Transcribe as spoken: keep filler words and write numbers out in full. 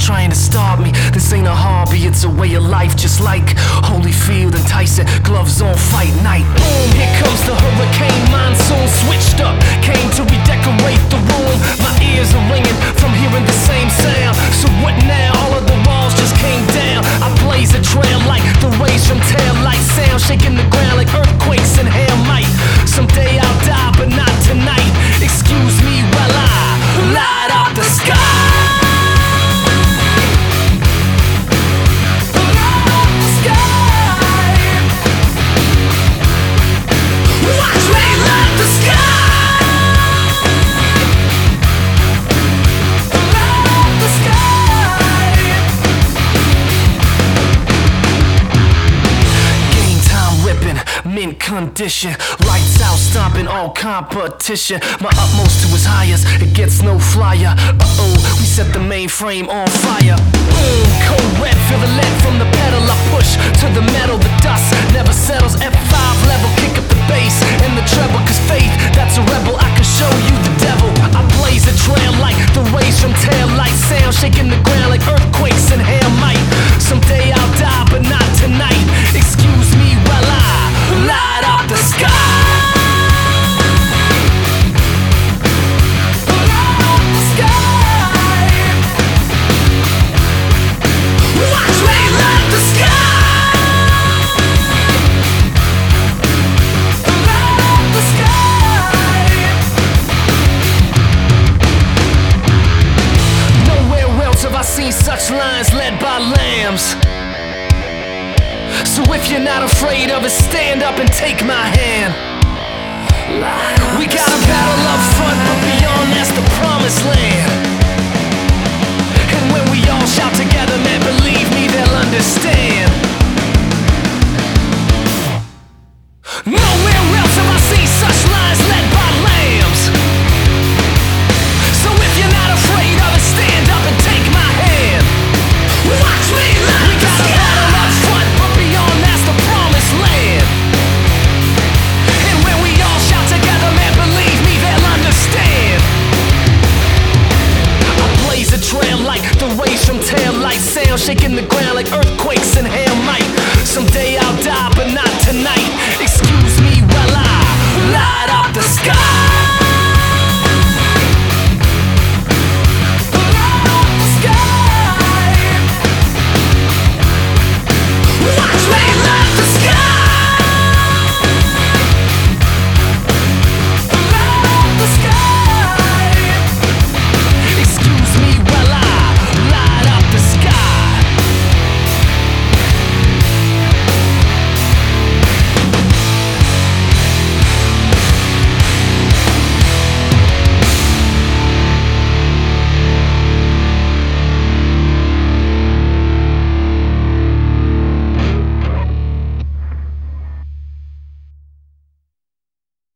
trying to stop me. This ain't a hobby, it's a way of life. Just like Holyfield and Tyson, gloves on fight night. Boom, here comes the hurricane monsoon. Switched up, came to redecorate the room. My ears are ringing from hearing the same sound. So what now? All of the walls just came down. I blaze a trail like the rays from tail light sound, shaking the ground like earthquakes and hail might. Someday I'll die, but not tonight. Excuse me while I light up the sky. Mint condition, lights out, stomping all competition. My utmost to his highest, it gets no flyer. Uh-oh, we set the mainframe on fire. Boom, cold red, feel the lead from the pedal. I push to the metal, the dust never settles. F five level, kick up the bass and the treble. Cause faith, that's a rebel, I can show you the devil. I blaze a trail like the rays from tail light sound, shaking the ground like earthquakes and hail might. Someday I'll die, but not tonight. Excuse me while I light up the sky. Light up the sky. Watch me light the sky. Light up the sky. Nowhere else have I seen such lines led by lambs. So if you're not afraid of it, stand up and take my hand. We got a battle up front, but beyond that's the promised land.